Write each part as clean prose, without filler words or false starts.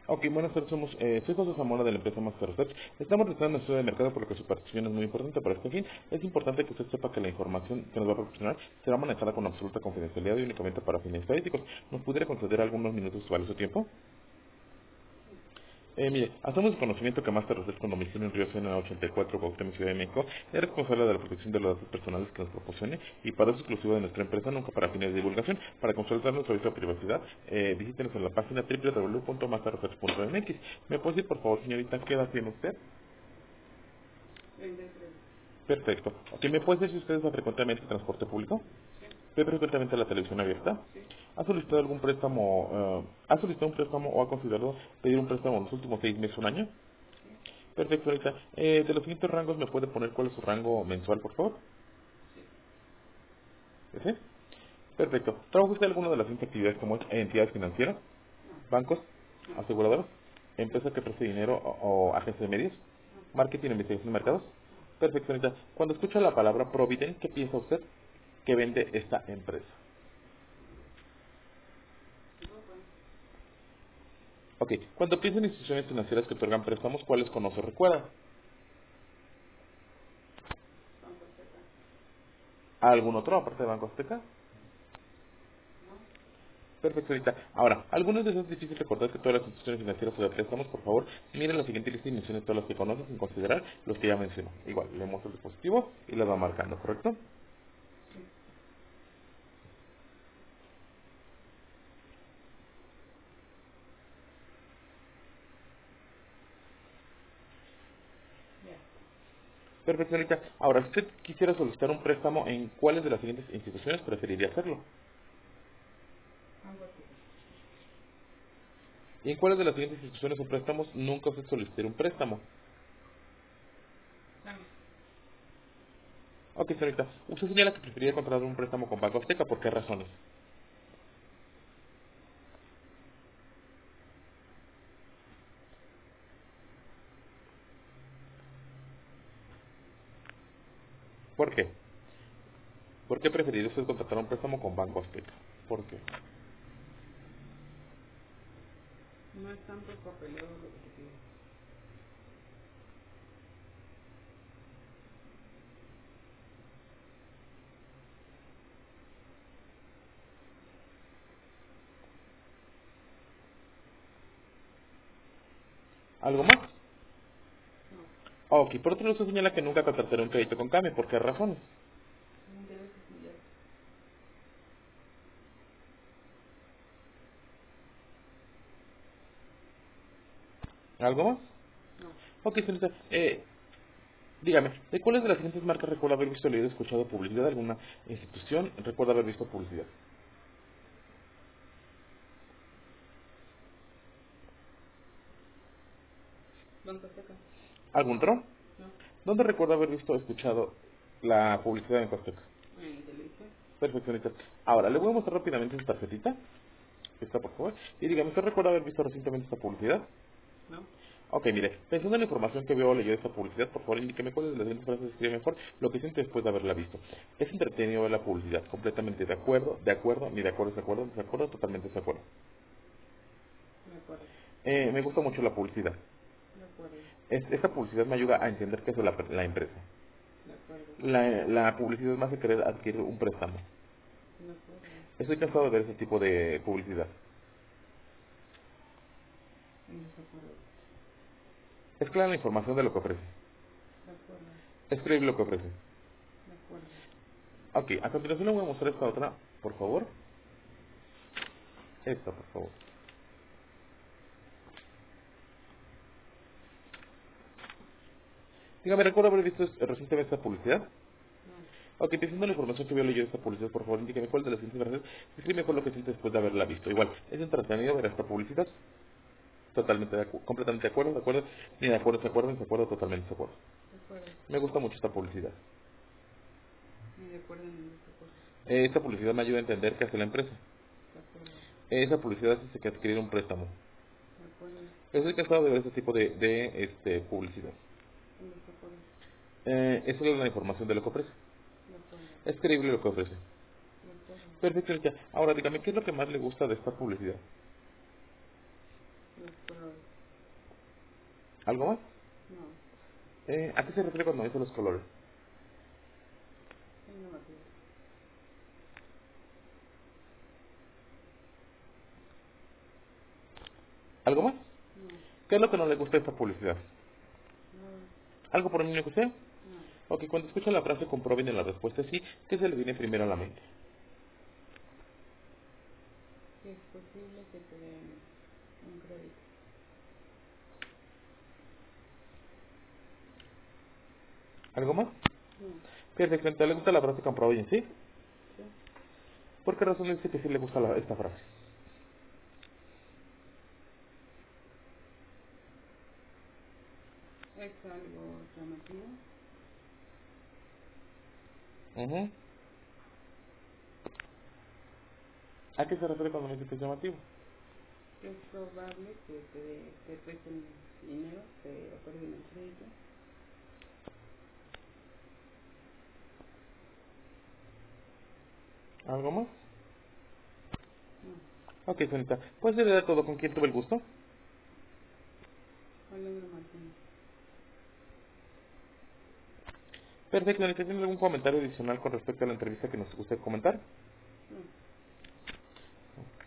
Ok, buenas tardes, soy José Zamora de la empresa Master Research. Estamos realizando un estudio de mercado por lo que su participación es muy importante para este fin. Es importante que usted sepa que la información que nos va a proporcionar será manejada con absoluta confidencialidad y únicamente para fines estadísticos. ¿Nos pudiera conceder algunos minutos de valioso tiempo? Mire, hacemos el conocimiento que Master Research con domicilio en Río Sena 84, Cuauhtémoc, Ciudad de México, es responsable de la protección de los datos personales que nos proporcione y para uso exclusivo de nuestra empresa, nunca para fines de divulgación. Para consultar nuestro servicio de privacidad, visítenos en la página www.masterresearch.mx. ¿Me puede decir, por favor, señorita, qué edad tiene usted? 23. Perfecto. Ok, ¿me puede decir si usted usa frecuentemente el transporte público? ¿Ve frecuentemente la televisión abierta? Sí. ¿Ha solicitado algún préstamo, ha solicitado un préstamo o ha considerado pedir un préstamo en los últimos 6 meses o un año? Perfecto, ahorita. De los siguientes rangos, ¿me puede poner cuál es su rango mensual, por favor? ¿Sí? Perfecto. ¿Trabaja usted en alguna de las siguientes actividades como es entidades financieras, bancos, aseguradoras, empresas que preste dinero o agencias de medios, marketing, investigación de mercados? Perfecto, ahorita. Cuando escucha la palabra Provident, ¿qué piensa usted que vende esta empresa? Ok, cuando piensa en instituciones financieras que otorgan préstamos, ¿cuáles conoce o recuerda? Banco Azteca. ¿Algún otro aparte de Banco Azteca? Perfecto, ahorita. Ahora, algunos de esos es difícil recordar que todas las instituciones financieras o de préstamos, por favor, miren la siguiente lista y mencionen todas las que conocen sin considerar los que ya mencionó. Igual, leemos el dispositivo y las va marcando, ¿correcto? Ya. Perfecto, ahorita. Ahora, si usted quisiera solicitar un préstamo, ¿en cuáles de las siguientes instituciones preferiría hacerlo? Banco Azteca. ¿Y en cuáles de las siguientes instituciones o préstamos nunca usted solicitó un préstamo? Banco. Ok, señorita. Usted señala que preferiría contratar un préstamo con Banco Azteca, ¿por qué razones? ¿Por qué? ¿Por qué preferiría usted contratar un préstamo con Banco Azteca? ¿Por qué? No es tanto papeleo lo que te pide. ¿Algo más? No. Ok, por otro lado, usted señala que nunca contratará un crédito con cambio, ¿por qué razones? Son intereses muy altos. ¿Algo más? No. Ok, señorita, dígame, ¿de cuáles de las siguientes marcas recuerda haber visto, leído, escuchado publicidad de alguna institución? ¿Recuerda haber visto publicidad? Banco Azteca. ¿Algún otro? No. ¿Dónde recuerda haber visto o escuchado la publicidad en Costeca? En televisión. Perfecto, señorita. Ahora, le voy a mostrar rápidamente su tarjetita. Esta, por favor. Y dígame, ¿usted recuerda haber visto recientemente esta publicidad? No. Ok, mire, pensando en la información que veo o leyó de esta publicidad, por favor, indíqueme cuáles de las siguientes frases describe mejor lo que siente después de haberla visto. Es entretenido ver la publicidad, completamente de acuerdo, ni de acuerdo, de acuerdo, totalmente de acuerdo. De acuerdo. Me gusta mucho la publicidad. De acuerdo. Esta publicidad me ayuda a entender qué es la empresa. De acuerdo. La publicidad me hace querer adquirir un préstamo. De acuerdo. Estoy cansado de ver ese tipo de publicidad. En desacuerdo. Es clara la información de lo que ofrece. De acuerdo. Es creíble lo que ofrece. De acuerdo. Ok, a continuación le voy a mostrar esta otra, por favor. Esta, por favor. Dígame, ¿recuerdo haber visto recientemente esta publicidad? No. Ok, teniendo la información que veo leyendo esta publicidad, por favor, indíqueme cuál de las siguientes frases describe mejor lo que siente después de haberla visto. Igual, es entretenido ver esta publicidad. Totalmente completamente de acuerdo, ni de acuerdo, de acuerdo, totalmente de acuerdo. De acuerdo. Me gusta mucho esta publicidad. Ni de acuerdo ni de desacuerdo. Esta publicidad me ayuda a entender qué hace la empresa. De acuerdo. Esa publicidad hace que adquirir un préstamo. De acuerdo. Estoy cansado de ver este tipo de publicidad. En desacuerdo. Esa es la información de lo que ofrece. De acuerdo. Es creíble lo que ofrece. De acuerdo. Perfecto, ya. Ahora dígame, ¿qué es lo que más le gusta de esta publicidad? De acuerdo. ¿Algo más? No. ¿A qué se refiere cuando dice los colores? Es negativo. ¿Algo más? No. ¿Qué es lo que no le gusta de esta publicidad? Nada. ¿Algo por el niño que sea? Nada. Ok, cuando escuchan la frase comprueben en la respuesta sí, ¿qué se le viene primero a la mente? Que es posible que te den un crédito. ¿Algo más? No. Perfecto, ¿le gusta la frase comprueben sí? Sí. ¿Por qué razón dice que sí le gusta esta frase? Es algo llamativo. Ujú. ¿A qué se refiere cuando me dice que es llamativo? Que es probable que te presten dinero, te otorguen el crédito. ¿Algo más? No. Ok, señorita. ¿Puede ser de todo con quién tuve el gusto? Alejandro Martínez. Perfecto, señorita. ¿Tiene algún comentario adicional con respecto a la entrevista que nos guste comentar? No. Ok.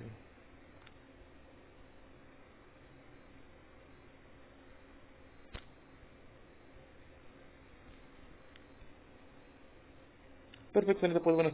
Perfecto, señorita. Pues bueno,